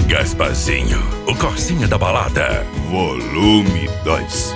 Gasparzinho, o Corsinha da Balada. Volume 2.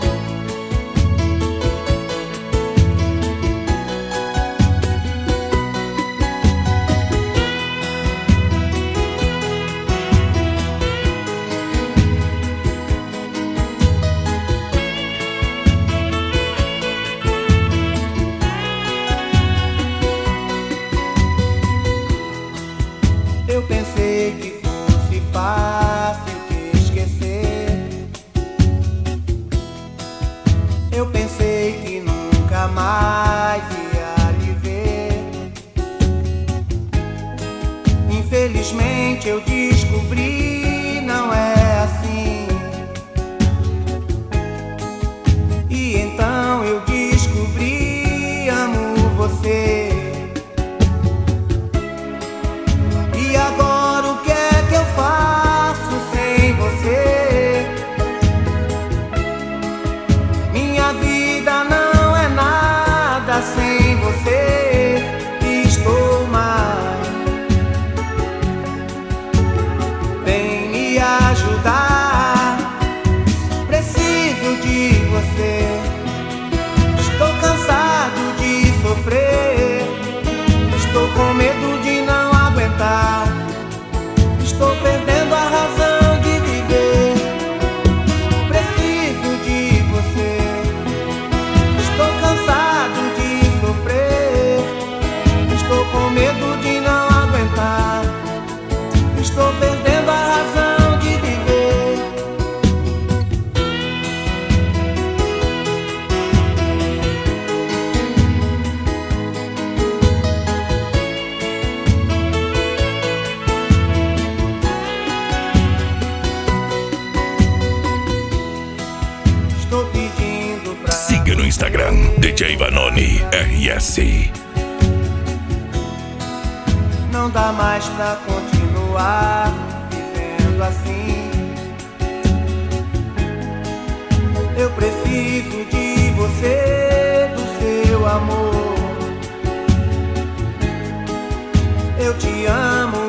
Eu pensei que fosse fácil te esquecer. Eu pensei que nunca mais ia lhe ver. Infelizmente eu descobri, não é assim. E então eu descobri, amo você. E agora o que é que eu faço sem você? Minha vida não é nada sem você. Estou mal. Vem me ajudar. Preciso de você. Estou cansado de sofrer. Estou com medo de não aguentar. Estou perdendo a razão de viver. Preciso de você. Estou cansado de sofrer. Estou com medo de não aguentar. Estou perdendo a razão de viver. Estou pedindo pra Siga no Instagram, DJ Vanoni RS. não dá mais pra continuar vivendo assim. Eu preciso de você, do seu amor. Eu te amo